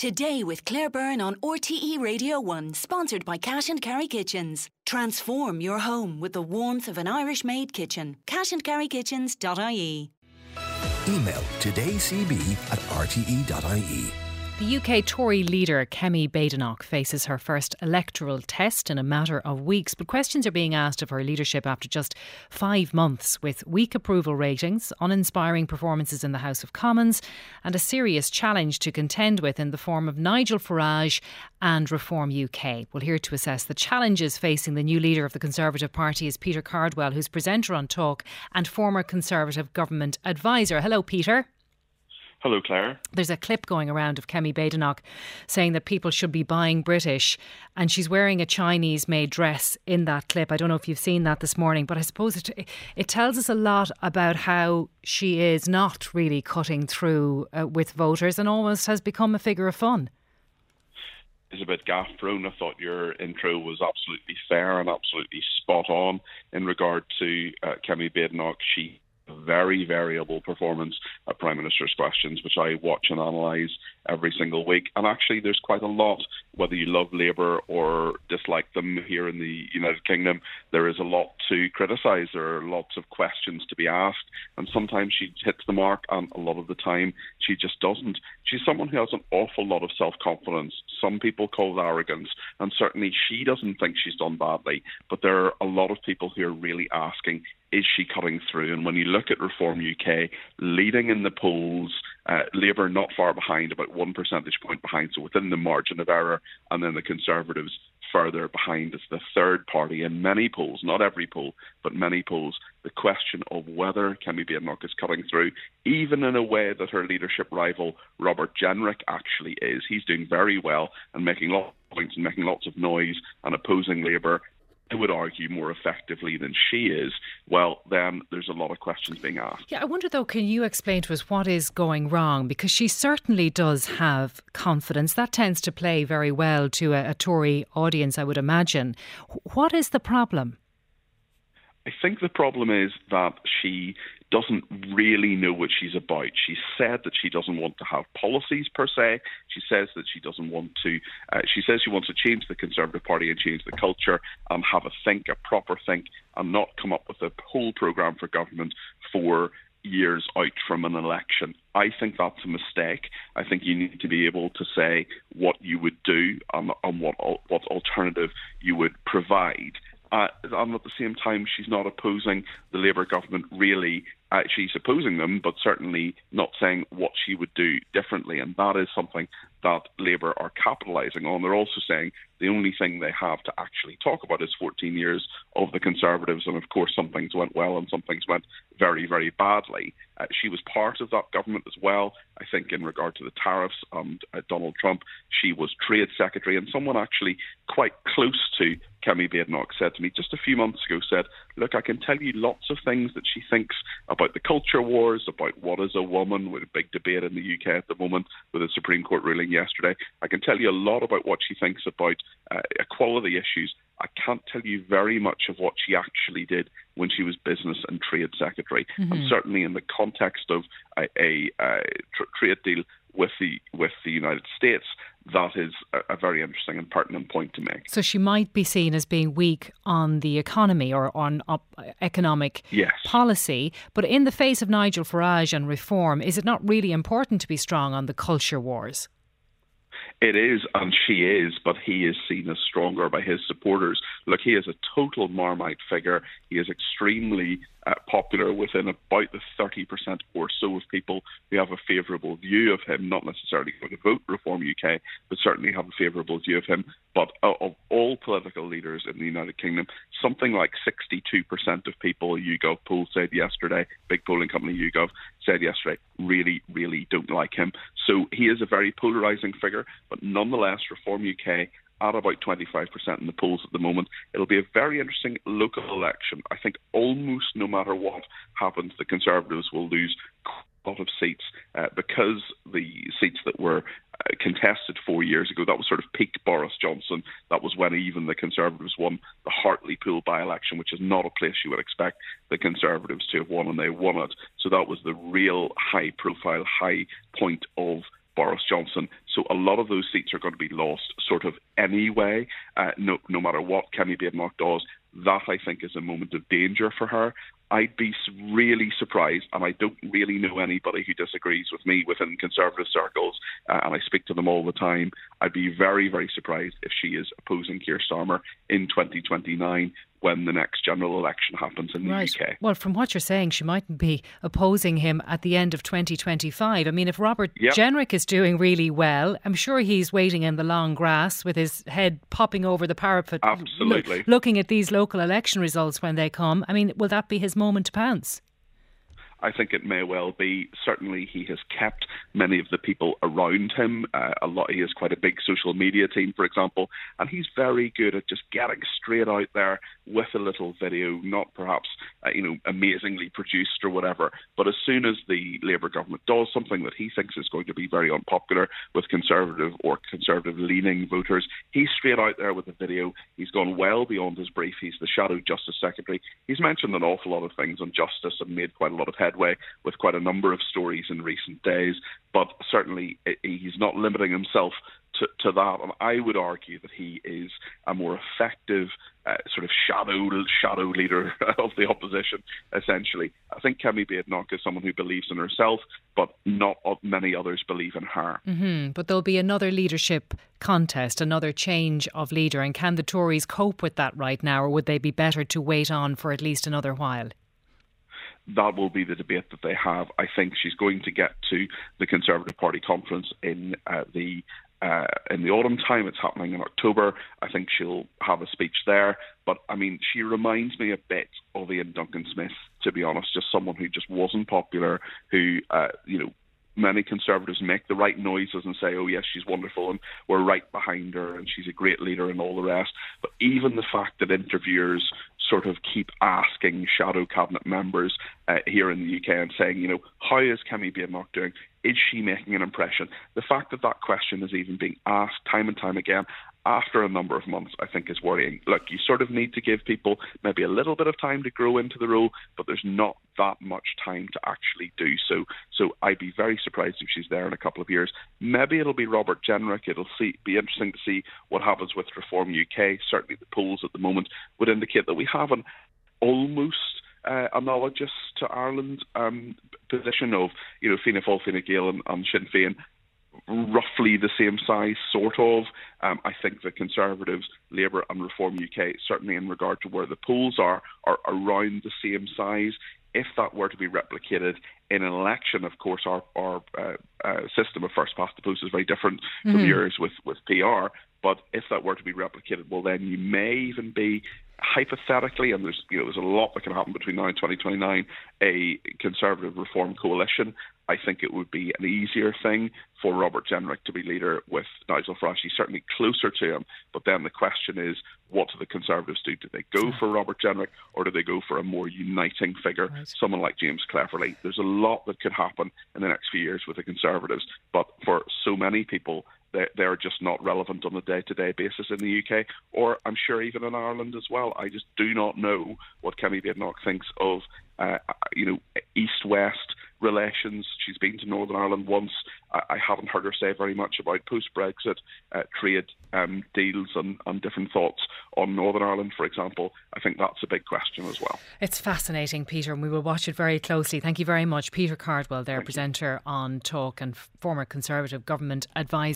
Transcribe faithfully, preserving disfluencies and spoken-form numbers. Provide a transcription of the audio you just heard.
Today with Claire Byrne on R T E Radio one, sponsored by Cash and Carry Kitchens. Transform your home with the warmth of an Irish-made kitchen. cash and carry kitchens dot I E. Email todaycb at r t e dot I E. The U K Tory leader Kemi Badenoch faces her first electoral test in a matter of weeks, but questions are being asked of her leadership after just five months, with weak approval ratings, uninspiring performances in the House of Commons and a serious challenge to contend with in the form of Nigel Farage and Reform U K. Well, here to assess the challenges facing the new leader of the Conservative Party is Peter Cardwell, who's presenter on Talk and former Conservative government advisor. Hello, Peter. Hello, Claire. There's a clip going around of Kemi Badenoch saying that people should be buying British, and she's wearing a Chinese-made dress in that clip. I don't know if you've seen that this morning, but I suppose it, it tells us a lot about how she is not really cutting through uh, with voters and almost has become a figure of fun. Is a bit gaff-prone. I thought your intro was absolutely fair and absolutely spot on in regard to uh, Kemi Badenoch. She very variable performance at Prime Minister's Questions, which I watch and analyse every single week. And actually, there's quite a lot, whether you love Labour or dislike them here in the United Kingdom, there is a lot to criticise. There are lots of questions to be asked, and sometimes she hits the mark, and a lot of the time she just doesn't. She's someone who has an awful lot of self-confidence. Some people call it arrogance, and certainly she doesn't think she's done badly, but there are a lot of people who are really asking, is she cutting through? And when you look at Reform U K, leading in the polls, uh, Labour not far behind, about one percentage point behind, so within the margin of error, and then the Conservatives further behind as the third party in many polls, not every poll, but many polls. The question of whether Kemi Badenoch is cutting through, even in a way that her leadership rival Robert Jenrick actually is. He's doing very well and making lots of points and making lots of noise and opposing Labour, I would argue, more effectively than she is. Well, then there's a lot of questions being asked. Yeah, I wonder though, can you explain to us what is going wrong? Because she certainly does have confidence. That tends to play very well to a, a Tory audience, I would imagine. What is the problem? I think the problem is that she doesn't really know what she's about. She said that she doesn't want to have policies per se. She says that she doesn't want to, uh, she says she wants to change the Conservative Party and change the culture and have a think, a proper think, and not come up with a whole programme for government for years out from an election. I think that's a mistake. I think you need to be able to say what you would do and, and what, what alternative you would provide. Uh, and at the same time, she's not opposing the Labour government really. Uh, she's opposing them, but certainly not saying what she would do differently. And that is something that Labour are capitalising on. They're also saying the only thing they have to actually talk about is fourteen years of the Conservatives. And of course, some things went well and some things went very, very badly. Uh, she was part of that government as well. I think in regard to the tariffs and uh, Donald Trump, she was Trade Secretary. And someone actually quite close to Kemi Badenoch said to me just a few months ago, said, look, I can tell you lots of things that she thinks about the culture wars, about what is a woman, with a big debate in the U K at the moment with a Supreme Court ruling yesterday. I can tell you a lot about what she thinks about uh, equality issues. I can't tell you very much of what she actually did when she was Business and Trade Secretary. Mm-hmm. And certainly in the context of a, a, a tr- trade deal with the with the United States, that is a, a very interesting and pertinent point to make. So she might be seen as being weak on the economy or on up economic yes. policy, but in the face of Nigel Farage and Reform, is it not really important to be strong on the culture wars? It is, and she is, but he is seen as stronger by his supporters. Look, he is a total Marmite figure. He is extremely uh, popular within about the thirty percent or so of people who have a favourable view of him, not necessarily going to vote Reform U K, but certainly have a favourable view of him. But uh, of all political leaders in the United Kingdom, something like sixty-two percent of people, YouGov poll said yesterday, big polling company YouGov said yesterday, really, really don't like him. So he is a very polarising figure, but nonetheless, Reform U K at about twenty-five percent in the polls at the moment. It'll be a very interesting local election. I think almost no matter what happens, the Conservatives will lose a lot of seats uh, because the seats that were uh, contested four years ago, that was sort of peak Boris Johnson. That was when even the Conservatives won the Hartlepool by-election, which is not a place you would expect the Conservatives to have won, and they won it. So that was the real high-profile, high point of Boris Johnson. So a lot of those seats are going to be lost sort of anyway, uh, no, no matter what Kemi Badenoch does. That, I think, is a moment of danger for her. I'd be really surprised, and I don't really know anybody who disagrees with me within Conservative circles, uh, and I speak to them all the time. I'd be very, very surprised if she is opposing Keir Starmer in twenty twenty-nine when the next general election happens in the right. U K. Well, from what you're saying, she mightn't be opposing him at the end of twenty twenty-five. I mean, if Robert yep. Jenrick is doing really well, I'm sure he's waiting in the long grass with his head popping over the parapet. Absolutely. Lo- looking at these local election results when they come. I mean, will that be his moment to pounce? I think it may well be. Certainly he has kept many of the people around him. Uh, a lot. He has quite a big social media team, for example, and he's very good at just getting straight out there with a little video, not perhaps uh, you know amazingly produced or whatever, but as soon as the Labour government does something that he thinks is going to be very unpopular with Conservative or Conservative-leaning voters, he's straight out there with a video. He's gone well beyond his brief. He's the Shadow Justice Secretary. He's mentioned an awful lot of things on justice and made quite a lot of headway with quite a number of stories in recent days, but certainly he's not limiting himself to, to that, and I would argue that he is a more effective uh, sort of shadow shadow leader of the opposition, essentially. I think Kemi Badenoch is someone who believes in herself, but not many others believe in her. Mm-hmm. But there'll be another leadership contest, another change of leader, and can the Tories cope with that right now, or would they be better to wait on for at least another while? That will be the debate that they have. I think she's going to get to the Conservative Party conference in uh, the uh, in the autumn time. It's happening in October. I think she'll have a speech there. But, I mean, she reminds me a bit of Ian Duncan Smith, to be honest, just someone who just wasn't popular, who, uh, you know, many Conservatives make the right noises and say, oh, yes, she's wonderful and we're right behind her and she's a great leader and all the rest. But even the fact that interviewers sort of keep asking shadow cabinet members uh, here in the U K and saying, you know, how is Kemi Badenoch doing? Is she making an impression? The fact that that question is even being asked time and time again after a number of months, I think is worrying. Look, you sort of need to give people maybe a little bit of time to grow into the role, but there's not that much time to actually do so. So I'd be very surprised if she's there in a couple of years. Maybe it'll be Robert Jenrick. It'll see, be interesting to see what happens with Reform U K. Certainly the polls at the moment would indicate that we have an almost uh, analogous to Ireland um, position of, you know, Fianna Fáil, Fine Gael and, and Sinn Féin, roughly the same size, sort of. Um, I think the Conservatives, Labour and Reform U K, certainly in regard to where the polls are, are around the same size. If that were to be replicated in an election, of course, our, our uh, uh, system of first past the post is very different mm-hmm. from yours with, with P R. But if that were to be replicated, well, then you may even be hypothetically, and there's you know there's a lot that can happen between now and twenty twenty-nine, a Conservative Reform coalition. I think it would be an easier thing for Robert Jenrick to be leader with Nigel Farage. He's certainly closer to him, but then the question is, what do the Conservatives do? Do they go for Robert Jenrick, or do they go for a more uniting figure, right. someone like James Cleverly? There's a lot that could happen in the next few years with the Conservatives, but for so many people, they're just not relevant on a day-to-day basis in the U K, or I'm sure even in Ireland as well. I just do not know what Kemi Badenoch thinks of, uh, you know, East-West relations. She's been to Northern Ireland once. I, I haven't heard her say very much about post-Brexit uh, trade um, deals and, and different thoughts on Northern Ireland, for example. I think that's a big question as well. It's fascinating, Peter, and we will watch it very closely. Thank you very much. Peter Cardwell there, Thank presenter you. on Talk and former Conservative government advisor.